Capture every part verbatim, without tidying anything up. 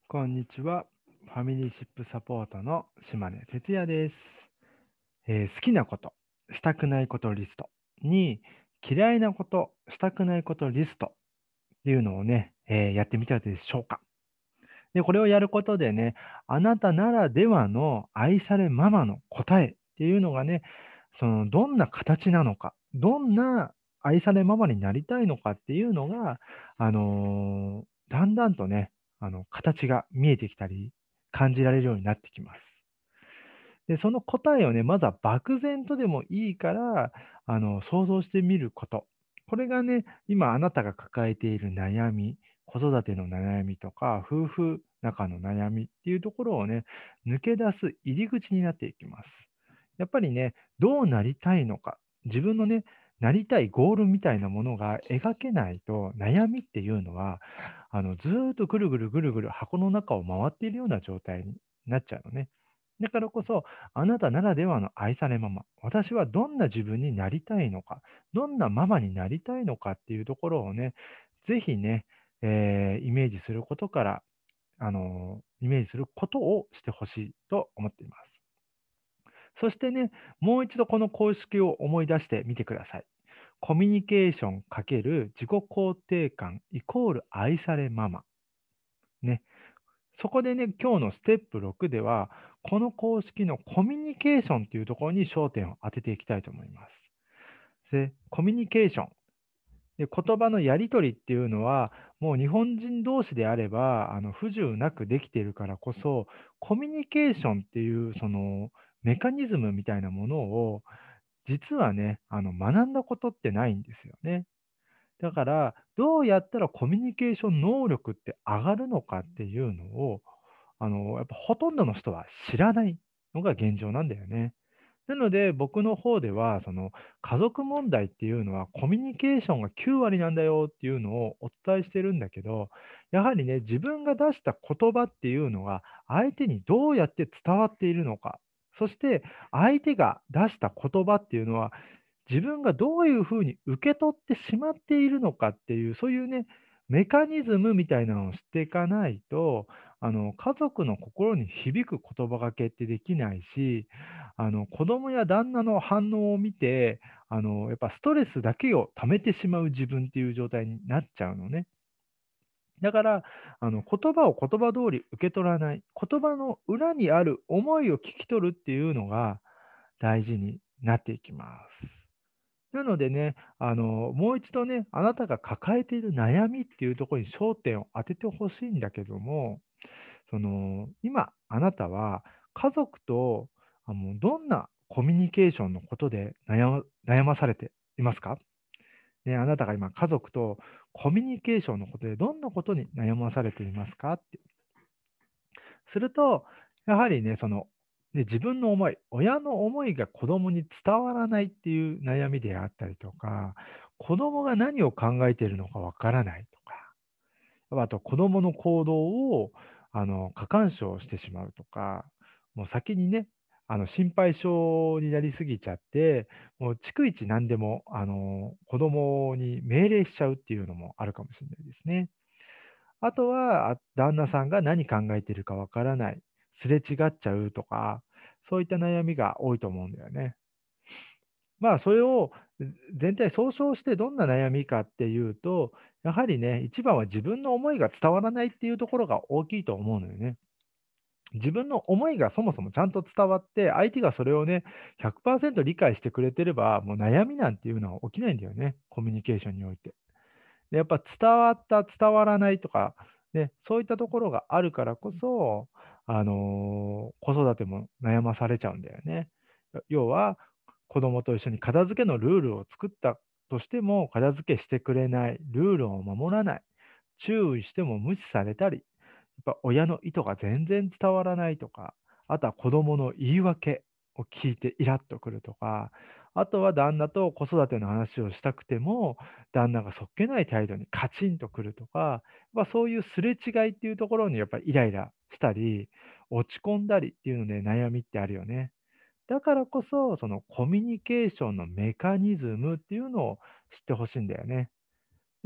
こんにちは。ファミリーシップサポートの島根哲也です。えー好きなこと、したくないことリストに、嫌いなこと、したくないことリストっていうのをね、えーやってみたでしょうか。で、これをやることでね、あなたならではの愛されママの答えっていうのがね、そのどんな形なのか、どんな愛されママになりたいのかっていうのが、あのーだんだんとね、あの、形が見えてきたり、感じられるようになってきます。で、その答えをね、まずは漠然とでもいいから、あの、想像してみること。これがね、今あなたが抱えている悩み、子育ての悩みとか、夫婦仲の悩みっていうところをね、抜け出す入り口になっていきます。やっぱりね、どうなりたいのか、自分のね、なりたいゴールみたいなものが描けないと、悩みっていうのは、あの、ずーっとぐるぐるぐるぐる箱の中を回っているような状態になっちゃうのね。だからこそ、あなたならではの愛されママ、私はどんな自分になりたいのか、どんなママになりたいのかっていうところをね、ぜひね、えーイメージすることから、あのーイメージすることをしてほしいと思っています。そしてね、もう一度この公式を思い出してみてください。コミュニケーション×自己肯定感イコール愛されママ。ね。そこでね、今日のステップろくでは、この公式のコミュニケーションっていうところに焦点を当てていきたいと思います。で、コミュニケーション。で、言葉のやり取りっていうのは、もう日本人同士であれば、あの、不自由なくできているからこそ、コミュニケーションっていうそのメカニズムみたいなものを、実はね、あの、学んだことってないんですよね。だから、どうやったらコミュニケーション能力って上がるのかっていうのを、あの、やっぱほとんどの人は知らないのが現状なんだよね。なので、僕の方では、その、家族問題っていうのはコミュニケーションがきゅう割なんだよっていうのをお伝えしてるんだけど、やはりね、自分が出した言葉っていうのが相手にどうやって伝わっているのか、そして相手が出した言葉っていうのは自分がどういうふうに受け取ってしまっているのかっていう、そういうね、メカニズムみたいなのを知っていかないと、あの、家族の心に響く言葉がけってできないし、あの、子供や旦那の反応を見て、あの、やっぱストレスだけを溜めてしまう自分っていう状態になっちゃうのね。だから、あの、言葉を言葉通り受け取らない、言葉の裏にある思いを聞き取るっていうのが大事になっていきます。なのでね、あの、もう一度ね、あなたが抱えている悩みっていうところに焦点を当ててほしいんだけども、その、今、あなたは家族と、あの、どんなコミュニケーションのことで悩ま悩まされていますか？ね、あなたが今家族とコミュニケーションのことでどんなことに悩まされていますかって。すると、やはりね、その、ね、自分の思い、親の思いが子供に伝わらないっていう悩みであったりとか、子供が何を考えているのかわからないとか、あと子供の行動を、あの、過干渉してしまうとか、もう先にね、あの、心配性になりすぎちゃって、もう逐一何でも、あの、子供に命令しちゃうっていうのもあるかもしれないですね。あとは、あ旦那さんが何考えてるかわからない、すれ違っちゃうとか、そういった悩みが多いと思うんだよね。まあ、それを、ぜ全体総称してどんな悩みかっていうと、やはりね、一番は自分の思いが伝わらないっていうところが大きいと思うのよね。自分の思いがそもそもちゃんと伝わって、相手がそれをね、ひゃくパーセント理解してくれてれば、もう悩みなんていうのは起きないんだよね、コミュニケーションにおいて。で、やっぱ伝わった、伝わらないとか、ね、そういったところがあるからこそ、あの、子育ても悩まされちゃうんだよね。要は、子供と一緒に片付けのルールを作ったとしても、片付けしてくれない、ルールを守らない、注意しても無視されたり、やっぱ親の意図が全然伝わらないとか、あとは子供の言い訳を聞いてイラッとくるとか、あとは旦那と子育ての話をしたくても、旦那がそっけない態度にカチンとくるとか、まあ、そういうすれ違いっていうところにやっぱりイライラしたり、落ち込んだりっていうので悩みってあるよね。だからこそ、そのコミュニケーションのメカニズムっていうのを知ってほしいんだよね。で、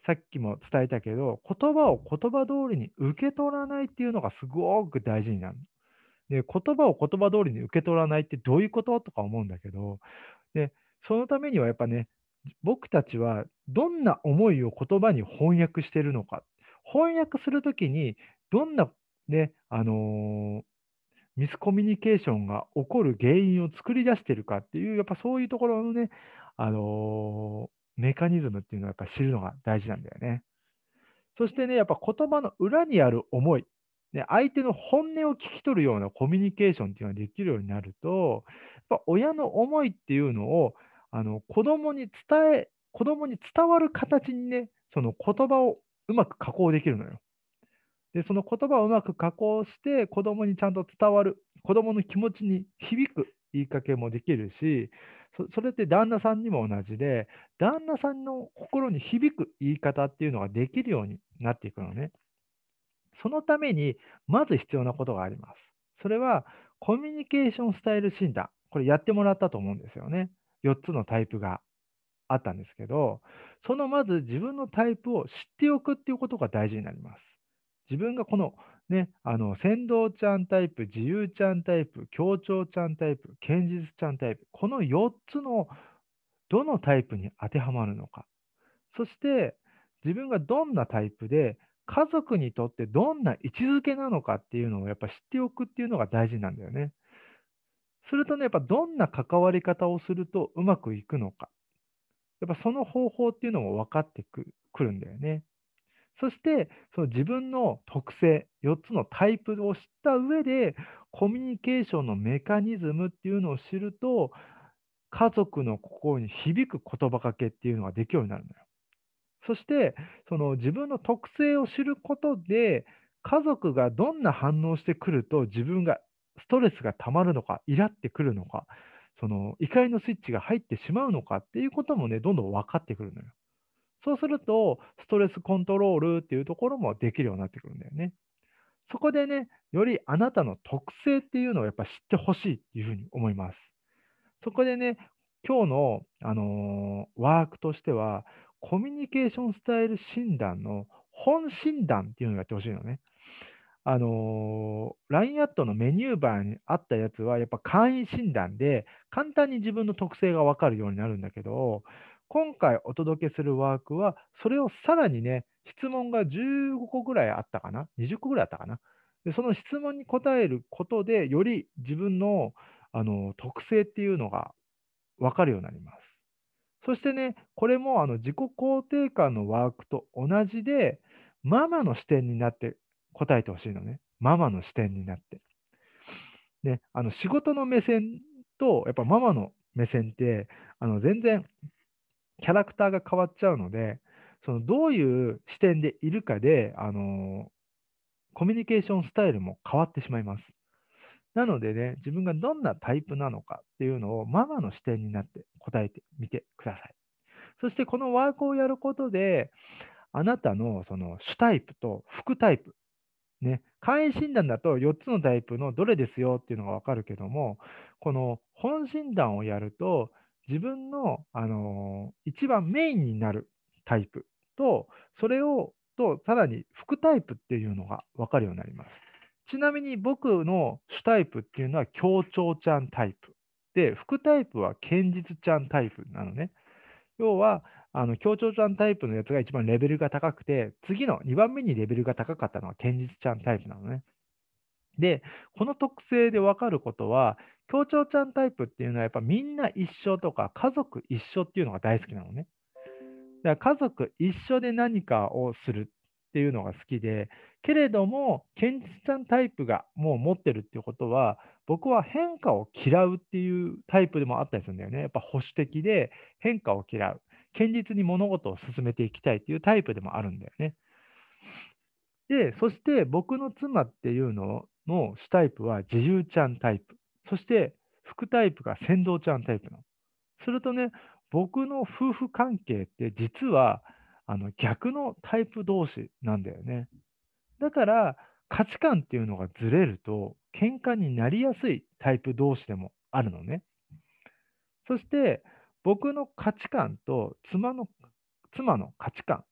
さっきも伝えたけど、言葉を言葉通りに受け取らないっていうのがすごく大事になる。で、言葉を言葉通りに受け取らないってどういうこととか思うんだけど、で、そのためにはやっぱね、僕たちはどんな思いを言葉に翻訳しているのか。翻訳するときにどんなね、あの、ミスコミュニケーションが起こる原因を作り出しているかっていう、やっぱそういうところのね、あの、メカニズムっていうのはやっぱ知るのが大事なんだよね。そしてね、やっぱ言葉の裏にある思い、ね、相手の本音を聞き取るようなコミュニケーションっていうのができるようになると、やっぱ親の思いっていうのを、あの、子供に伝え子供に伝わる形にね、その言葉をうまく加工できるのよ。で、その言葉をうまく加工して、子供にちゃんと伝わる、子供の気持ちに響く言いかけもできるし、そそれって旦那さんにも同じで、旦那さんの心に響く言い方っていうのができるようになっていくのね。そのために、まず必要なことがあります。それは、コミュニケーションスタイル診断。これやってもらったと思うんですよね。よっつのタイプがあったんですけど、そのまず自分のタイプを知っておくっていうことが大事になります。自分がこのね、あの、先導ちゃんタイプ、自由ちゃんタイプ、協調ちゃんタイプ、堅実ちゃんタイプ、このよっつのどのタイプに当てはまるのか。そして、自分がどんなタイプで、家族にとってどんな位置づけなのかっていうのをやっぱ知っておくっていうのが大事なんだよね。するとね、やっぱどんな関わり方をするとうまくいくのか。やっぱその方法っていうのも分かってくくるんだよね。そして、その自分の特性、よっつのタイプを知った上で、コミュニケーションのメカニズムっていうのを知ると、家族の心に響く言葉かけっていうのができるようになるのよ。そして、その自分の特性を知ることで、家族がどんな反応してくると、自分がストレスが溜まるのか、イラってくるのか、その怒りのスイッチが入ってしまうのかっていうこともね、どんどん分かってくるのよ。そうすると、ストレスコントロールっていうところもできるようになってくるんだよね。そこでね、よりあなたの特性っていうのをやっぱ知ってほしいっていうふうに思います。そこでね、今日の、あの、ワークとしては、コミュニケーションスタイル診断の本診断っていうのをやってほしいのね。あの、ライン アットのメニューバーにあったやつは、やっぱ簡易診断で、簡単に自分の特性がわかるようになるんだけど、今回お届けするワークは、それをさらにね、質問がじゅうごこぐらいあったかな、にじゅっこぐらいあったかな。で、その質問に答えることで、より自分の、あの、特性っていうのがわかるようになります。そしてね、これもあの自己肯定感のワークと同じで、ママの視点になって答えてほしいのね。ママの視点になって。で、あの仕事の目線とやっぱママの目線って、あの全然キャラクターが変わっちゃうので、そのどういう視点でいるかで、あの、コミュニケーションスタイルも変わってしまいます。なのでね、自分がどんなタイプなのかっていうのをママの視点になって答えてみてください。そしてこのワークをやることで、あなたのその主タイプと副タイプ、ね、簡易診断だとよっつのタイプのどれですよっていうのがわかるけども、この本診断をやると、自分の、あの、一番メインになるタイプと、それをと、さらに副タイプっていうのがわかるようになります。ちなみに僕の主タイプっていうのは協調ちゃんタイプ。で、副タイプは堅実ちゃんタイプなのね。要は、あの、協調ちゃんタイプのやつが一番レベルが高くて、次のにばんめにレベルが高かったのは堅実ちゃんタイプなのね。で、この特性で分かることは、協調ちゃんタイプっていうのはやっぱみんな一緒とか家族一緒っていうのが大好きなのね。だから家族一緒で何かをするっていうのが好きで、けれども、堅実ちゃんタイプがもう持ってるっていうことは、僕は変化を嫌うっていうタイプでもあったりするんだよね。やっぱ保守的で変化を嫌う。堅実に物事を進めていきたいっていうタイプでもあるんだよね。で、そして僕の妻っていうのの主タイプは自由ちゃんタイプ。そして副タイプが先導ちゃんタイプなの。するとね、僕の夫婦関係って実はあの逆のタイプ同士なんだよね。だから価値観っていうのがずれると喧嘩になりやすいタイプ同士でもあるのね。そして僕の価値観と妻の妻の価値観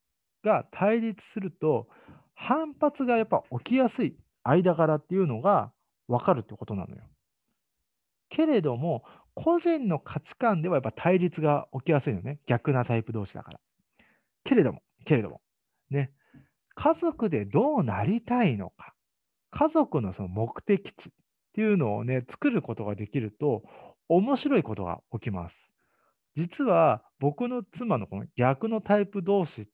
が対立すると、反発がやっぱ起きやすい間柄っていうのが分かるってことなのよ。けれども、個人の価値観ではやっぱ対立が起きやすいよね。逆なタイプ同士だから。けれども、けれども、ね、家族でどうなりたいのか、家族のその目的地っていうのをね、作ることができると、面白いことが起きます。実は僕の妻のこの逆のタイプ同士って、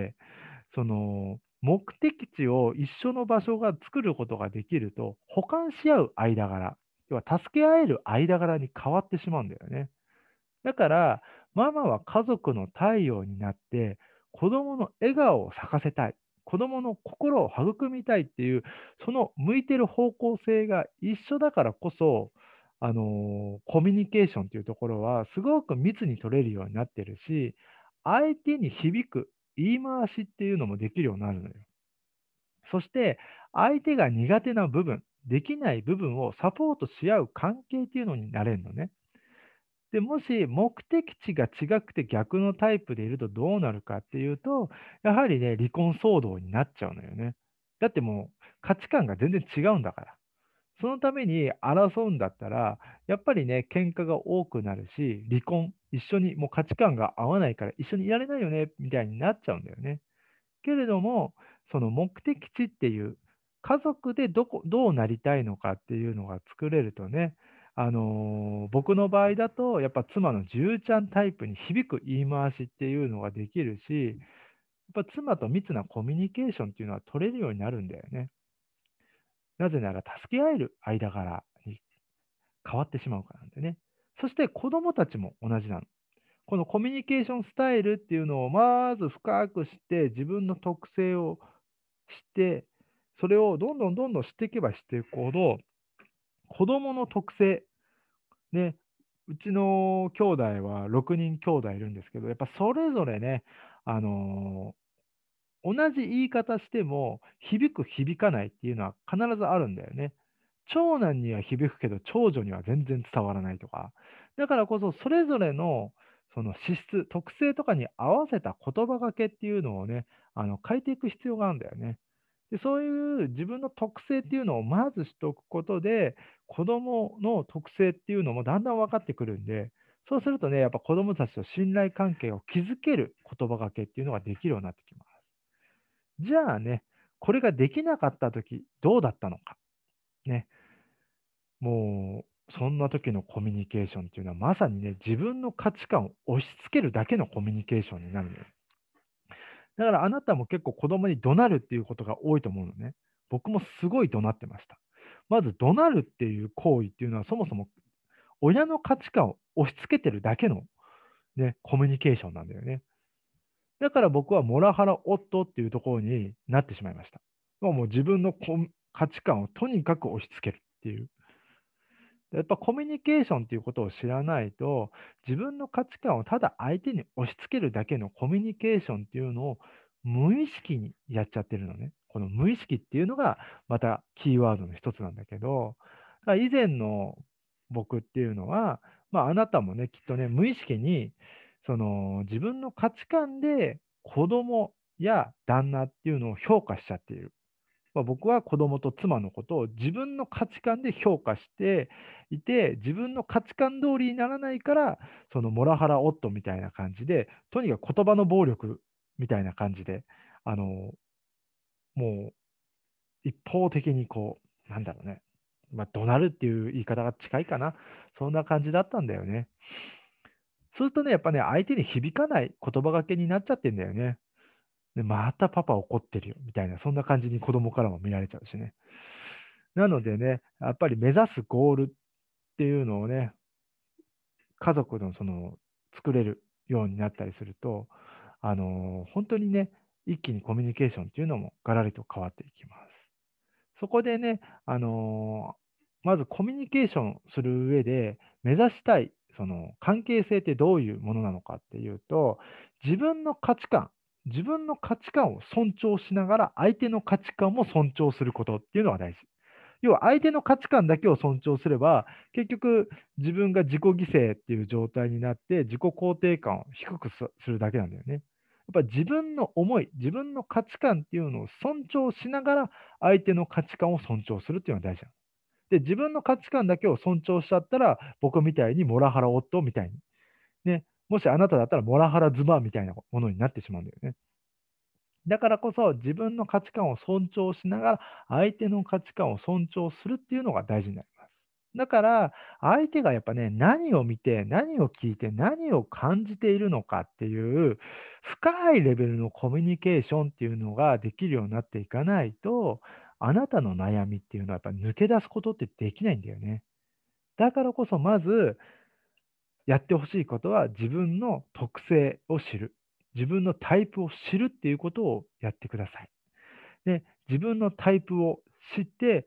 その目的地を一緒の場所が作ることができると、補完し合う間柄、要は助け合える間柄に変わってしまうんだよね。だから、ママは家族の太陽になって、子供の笑顔を咲かせたい、子供の心を育みたいっていう、その向いてる方向性が一緒だからこそ、あの、コミュニケーションっていうところはすごく密に取れるようになってるし、相手に響く言い回しっていうのもできるようになるのよ。そして、相手が苦手な部分、できない部分をサポートし合う関係っていうのになれるのね。で、もし目的地が違くて逆のタイプでいるとどうなるかっていうと、やはりね、離婚騒動になっちゃうのよね。だってもう価値観が全然違うんだから。そのために争うんだったら、やっぱりね、喧嘩が多くなるし、離婚、一緒にもう価値観が合わないから一緒にいられないよね、みたいになっちゃうんだよね。けれども、その目的地っていう、家族でどこどうなりたいのかっていうのが作れるとね、あの、僕の場合だと、やっぱ妻のじゅうちゃんタイプに響く言い回しっていうのができるし、やっぱ妻と密なコミュニケーションっていうのは取れるようになるんだよね。なぜなら助け合える間柄に変わってしまうからなんでね。そして子供たちも同じなの。このコミュニケーションスタイルっていうのをまず深く知って、自分の特性を知って、それをどんどんどんどん知っていけば知っていくほど、子供の特性、ね、うちの兄弟はろくにん兄弟いるんですけど、やっぱそれぞれね、あの、同じ言い方しても、響く響かないっていうのは必ずあるんだよね。長男には響くけど、長女には全然伝わらないとか。だからこそ、それぞれのその資質、特性とかに合わせた言葉がけっていうのをね、あの変えていく必要があるんだよね。で、そういう自分の特性っていうのをまず知っておくことで、子供の特性っていうのもだんだん分かってくるんで、そうするとね、やっぱ子供たちと信頼関係を築ける言葉がけっていうのができるようになってきます。じゃあね、これができなかったとき、どうだったのか。ね、もう、そんな時のコミュニケーションっていうのは、まさにね、自分の価値観を押し付けるだけのコミュニケーションになるのよ。だからあなたも結構子供に怒鳴るっていうことが多いと思うのね。僕もすごい怒鳴ってました。まず怒鳴るっていう行為っていうのは、そもそも親の価値観を押し付けてるだけのね、コミュニケーションなんだよね。だから僕はモラハラ夫っていうところになってしまいました。もうもう自分のこん価値観をとにかく押し付けるっていう。やっぱコミュニケーションっていうことを知らないと、自分の価値観をただ相手に押し付けるだけのコミュニケーションっていうのを無意識にやっちゃってるのね。この無意識っていうのがまたキーワードの一つなんだけど、だから以前の僕っていうのは、まああなたもね、きっとね、無意識にその自分の価値観で子供や旦那っていうのを評価しちゃっている。まあ、僕は子供と妻のことを自分の価値観で評価していて、自分の価値観通りにならないから、そのモラハラ夫みたいな感じで、とにかく言葉の暴力みたいな感じで、あの、もう一方的にこう、なんだろうね、まあ、怒鳴るっていう言い方が近いかな。そんな感じだったんだよね。そうするとね、やっぱね、相手に響かない言葉がけになっちゃってんだよね。で、またパパ怒ってるよみたいな、そんな感じに子供からも見られちゃうしね。なのでね、やっぱり目指すゴールっていうのをね、家族のその作れるようになったりすると、あの、本当にね、一気にコミュニケーションっていうのもガラリと変わっていきます。そこでね、あの、まずコミュニケーションする上で目指したいその関係性ってどういうものなのかっていうと、自分の価値観自分の価値観を尊重しながら相手の価値観も尊重することっていうのが大事。要は相手の価値観だけを尊重すれば、結局自分が自己犠牲っていう状態になって、自己肯定感を低くすするだけなんだよね。 ぱ自分の思い、自分の価値観っていうのを尊重しながら、相手の価値観を尊重するっていうのが大事なの。で、自分の価値観だけを尊重しちゃったら、僕みたいにモラハラ夫みたいに、ね、もしあなただったらモラハラ妻みたいなものになってしまうんだよね。だからこそ、自分の価値観を尊重しながら、相手の価値観を尊重するっていうのが大事になります。だから、相手がやっぱね、何を見て、何を聞いて、何を感じているのかっていう、深いレベルのコミュニケーションっていうのができるようになっていかないと、あなたの悩みっていうのはやっぱ抜け出すことってできないんだよね。だからこそ、まずやってほしいことは、自分の特性を知る。自分のタイプを知るっていうことをやってください。で、自分のタイプを知って、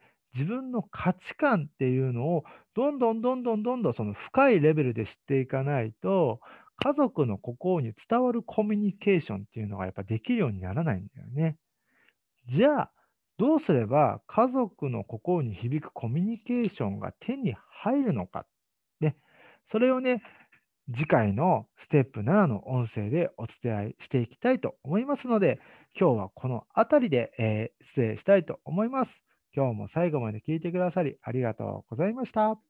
自分の価値観っていうのを、どんどんどんどんどんどんその深いレベルで知っていかないと、家族の心に伝わるコミュニケーションっていうのがやっぱできるようにならないんだよね。じゃあ、どうすれば家族の心に響くコミュニケーションが手に入るのか。ね、それをね、次回のステップななの音声でお伝えしていきたいと思いますので、今日はこのあたりで、えー失礼したいと思います。今日も最後まで聞いてくださりありがとうございました。